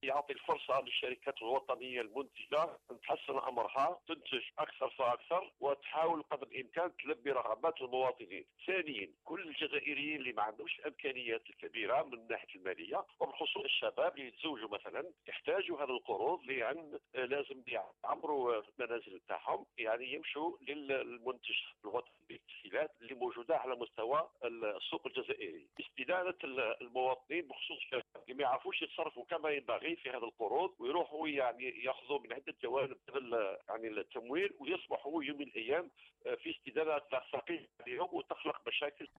يعطي الفرصه للشركات الوطنيه المنتجه ان تحسن امرها، تنتج اكثر فاكثر، وتحاول قدر الامكان تلبي رغبات المواطنين. ثانيا، كل الجزائريين اللي ما عندهمش الامكانيات الكبيره من الناحيه الماليه، وبخصوص الشباب اللي يتزوجوا مثلا، يحتاجوا هذا القروض، لان لازم يعمروا المنازل تاعهم، يعني يمشوا للمنتج الوطني بالتسهيلات اللي موجوده على مستوى السوق الجزائري. استدانه المواطنين بخصوص الشباب اللي ما يعرفوش يتصرفوا كما ينبغي في هذا القروض، ويروحوا يعني ياخذوا من عده جوانب يعني التمويل، ويصبحوا يوم من الايام في استدانه ثقيله عليهم وتخلق مشاكل.